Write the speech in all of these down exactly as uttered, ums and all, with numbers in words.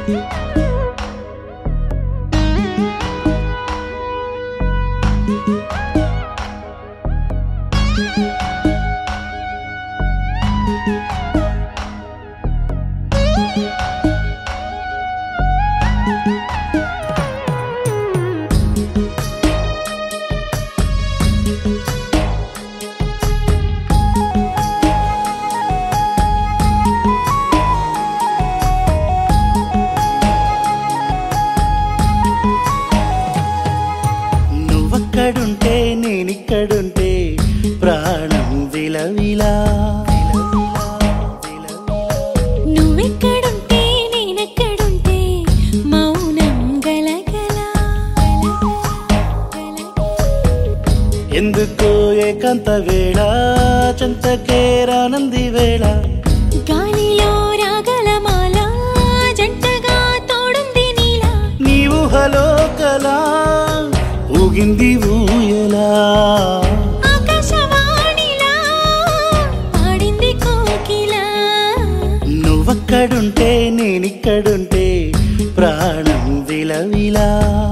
నువ్వక్కడుంటే నేనిక్కడుంటే ప్రాణం విలవిలా నువ్వెక్కడుంటే నేనెక్కడుంటే మౌనం గలగల ఎందుకో ఏకాంత వేళ చెంతకే రానంది వేళ గాలిలో రాగల మాల జంటగా తోడుంది నీలా నీ ఊహలో కలా ఊగింది ఊయలా ఆకాశవాణిలా పాడింది కోకిలా నువ్వక్కడుంటే నేనిక్కడుంటే ప్రాణం విలవిలా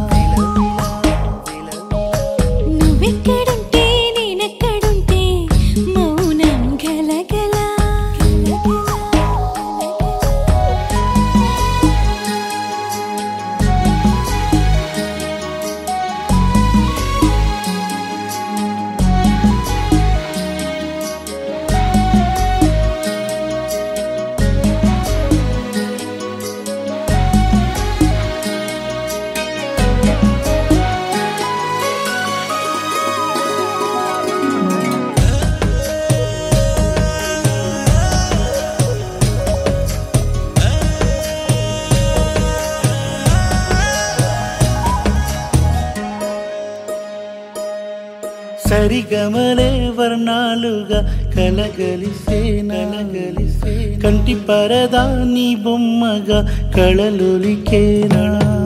నువ్వెక్కడుంటే నేనెక్కడుంటే మౌనం గలగల సరిగమలే వర్ణాలుగా కలగలిసే నలగలిసే కంటి పరదా నీ బొమ్మగా కళలులికేనా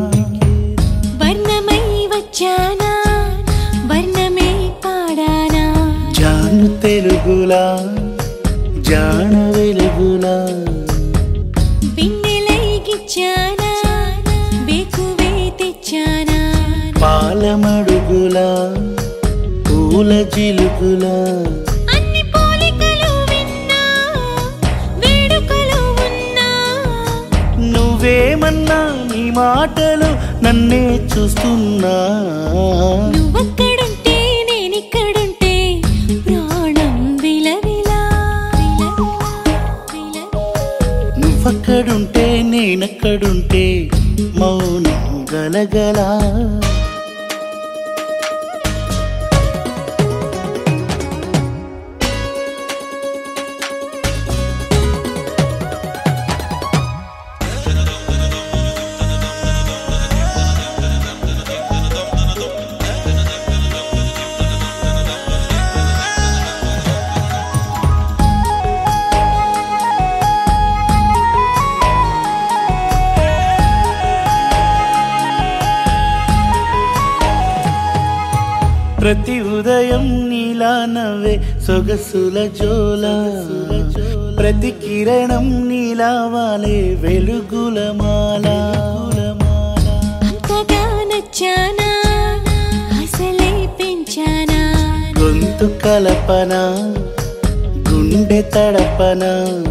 వర్ణమై వచ్చానా వర్ణమే పాడానా జాను తెలుగులా జాన వెలుగులా పిన్నెలై గిచ్చానా బేకువే తెచ్చానా పాలమడుగులా పూల జిలుగులా అన్ని పోలికలు విన్నా వేడుకలు ఉన్నా నువ్వేమన్నా నీ మాటలు నన్నే చూస్తున్నా నువ్వక్కడుంటే నేనిక్కడుంటే ప్రాణం విలవిలా నువ్వక్కడుంటే నేనక్కడుంటే మౌనం గలగలా ప్రతి ఉదయం నీలా నవ్వే సొగసుల జోల ప్రతి కిరణం నీలా వాలే వెలుగుల మాల అంతగా నచ్చానా అసలే పెంచానా గొంతు కలపన గుండె తడపన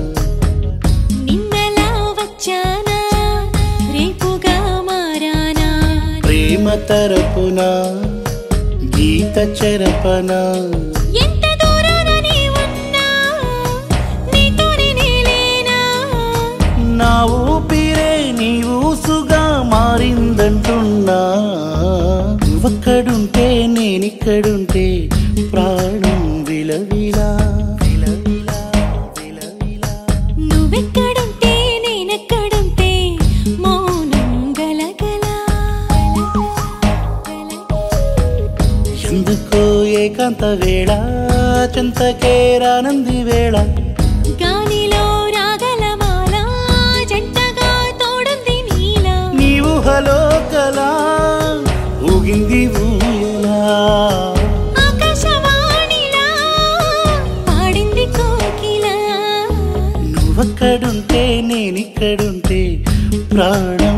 నిన్నలా వచ్చానా రేపుగా మారానా ప్రేమ తరపున గీత చెరపన ఎంత దూరాన నీ ఉన్నా నీతోనే నేలేనా నా ఊపిరే నీ ఊసుగా మారిందంటున్నా నువ్వక్కడుంటే నేనిక్కడుంటే ప్రాణం విలవిలా నువ్వెక్కడుంటే నేనెక్కడుంటే మౌనం గలగల ఎందుకో ఏకాంత వేళ చెంతకే రానంది వేళ గాలిలో రాగల మాల జంటగా తోడుంది నీలా నీ ఊహలో కలా ఊగింది ఊయలా ఆకాశవాణిలా పాడింది కోకిలా నువ్వక్కడుంటే నేనిక్కడుంటే ప్రాణం